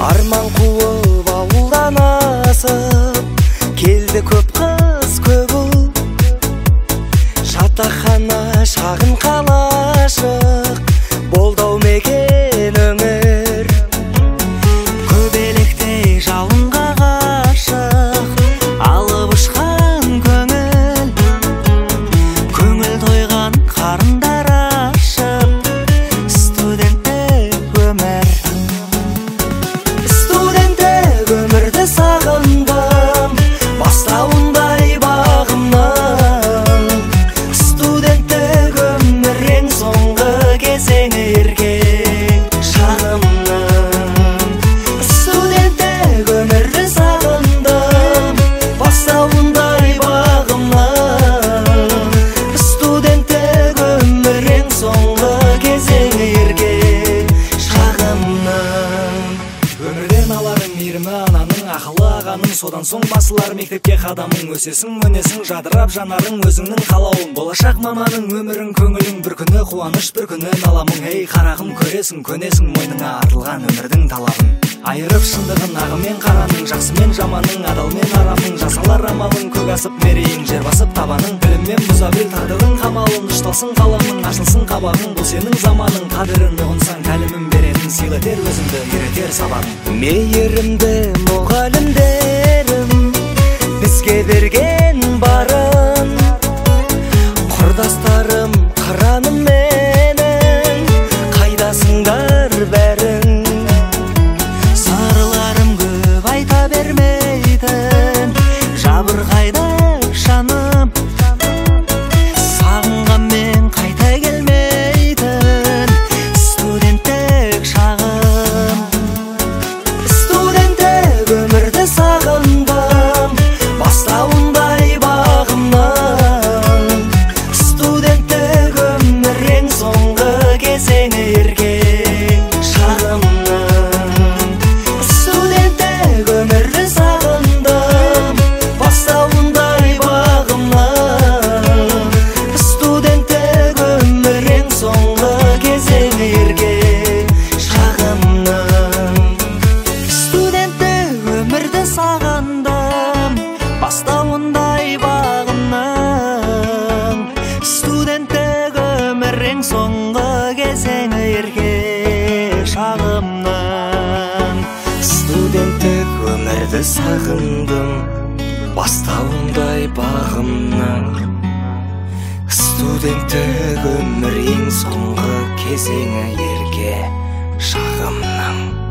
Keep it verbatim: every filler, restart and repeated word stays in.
арман қуып ауылдан асып келді көп қыз көп ұл, жатақхана шағын қалашық болды ау мекен өмір. Көбелектей жалынға ғашық алып ұшқан көңіл, көңіл тойған қарындар ашып студенттік өмір. Студенттік өмірді сағындым бастауындай бағымнан. Студенттік өмір ең соңғы кезеңі ерке шағымның. Студенттік өмірді сағындым бастауындай бағымнан. Студенттік өмір ең соңғы кезеңі ерке шағымның. Өмірден аларың мейірімі ананың, ақылы ағаның, содан соң басылар мектепке қадамың. Өсесің өнесің жадырап жанарың өзіңнің қалауың. Болашақ маманың өмірің көңілің, бір күні қуаныш бір күні наламың. Ей қарағым, көресің көнесің мойныңа артылған өмірдің талабын. Айырып шындығын ағы мен қараның, жақсы мен жаманың, адал мен арамың. Жасалар амалың, көк асып мерейің, жер басып табаның. Біліммен бұза біл тағдырдың қамалын, ұшталсын қаламың, ашылсын қабағың. Бұл сенің заманың, қадірін ұғынсаң кәлімін беретін, сыйлатер өзіңді үйретер сабағың. Мейірімді мұғалімдерім бізге берген барын, құрдастарым қыраным менің, қайдасыңдар бәрің. Сырларым көп айта бермейтін, жабырқайды жаным, сағынғанмен қайта келмейтін студенттік шағым. Студенттік өмірді сағындым бастауындай бағымнан. Студенттік өмір ең соңғы кезеңі ерке шағымның. Студенттік өмірді сағындым бастауындай бағымнан. Студенттік өмір ең соңғы кезеңі ерке шағымның. Студенттік өмірді сағындым бастауындай бағымның. Студенттік өмір ең соңғы кезеңі ерке шағымның. Студенттік өмірді сағындым бастауындай бағымның. Студенттік өмір ең соңғы кезеңі ерке шағымның.